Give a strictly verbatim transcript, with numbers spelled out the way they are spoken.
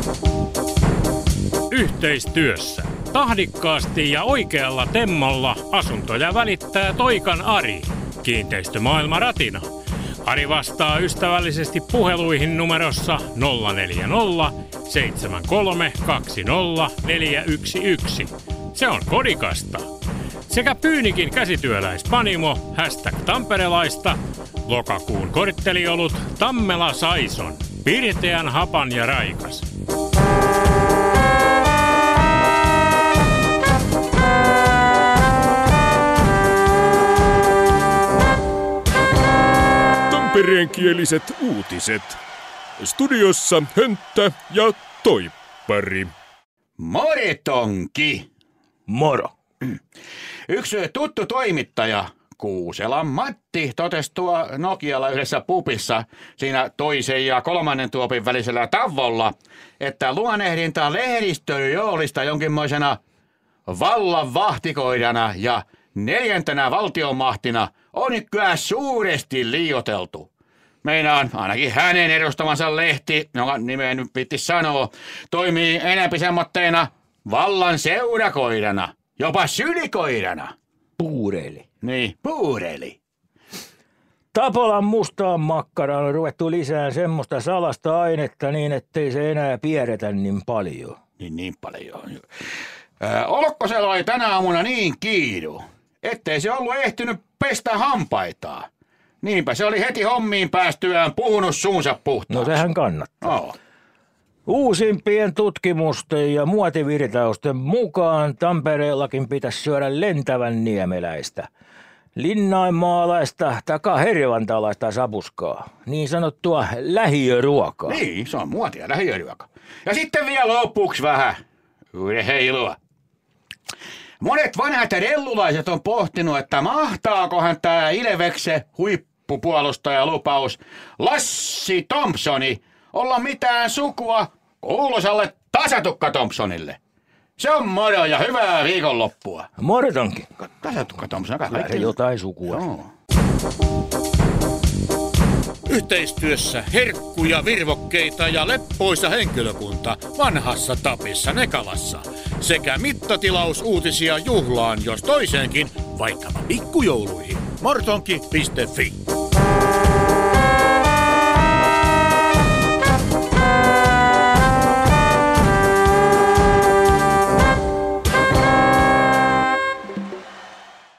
Yhteistyössä. Tahdikkaasti ja oikealla temmolla asuntoja välittää Toikan Ari, kiinteistömaailma Ratina. Ari vastaa ystävällisesti puheluihin numerossa nolla neljä nolla seitsemän kolme kaksi nolla neljä yksi yksi. Se on kodikasta. Sekä Pyynikin käsityöläispanimo, hashtag tamperelaista, lokakuun kortteliolut Tammela Saison, pirteän, hapan ja raikas. Tampereenkieliset uutiset. Studiossa Hönttä ja Toippari. Moretonki. Moro. Yksi tuttu toimittaja, Kuuselan Matti, totesi tuo Nokialla yhdessä pupissa siinä toisen ja kolmannen tuopin välisellä tavolla, että luonehdinta lehdistön joolista jonkinmoisena vallan vahtikoidana ja neljäntenä valtionmahtina on kyllä suuresti liioiteltu. Meinaan ainakin hänen edustamansa lehti, jonka nimeen nyt piti sanoa, toimii enempi semmoitteena vallan seurakoirana, jopa sylikoirana. Puureili. Niin, puureili. Tapolan mustaan makkaraan on ruvettu lisää semmoista salasta ainetta niin, ettei se enää pieretä niin paljon. Niin, niin paljon. Äh, Olkkosella oli tänä aamuna niin kiidu, ettei se ollut ehtinyt pestä hampaitaan. Niinpä se oli heti hommiin päästyään puhunut suunsa puhtaaksi. No sehän kannattaa. Oh. Uusimpien tutkimusten ja muotivirtausten mukaan Tampereellakin pitäisi syödä lentävän niemeläistä, linnainmaalaista taka hervantalaista sapuskaa, niin sanottua lähiöruokaa. Niin, se on muotia lähiöruoka. Ja sitten vielä lopuksi vähän heilua. Monet vanhat rellulaiset on pohtinut, että mahtaakohan tämä Ilveksen huippupuolustajalupaus Lassi Thompsoni olla mitään sukua kuuluisalle Tasatukka Thompsonille. Se on moro ja hyvää viikonloppua. Morotonkin. Tasatukka Thompson. Kyllä se jotain sukua. Joo. Yhteistyössä herkkuja, virvokkeita ja leppoisa henkilökunta vanhassa Tapissa Nekalassa. Sekä mittatilausuutisia juhlaan jos toiseenkin, vaikkapa pikkujouluihin. mortonki piste fi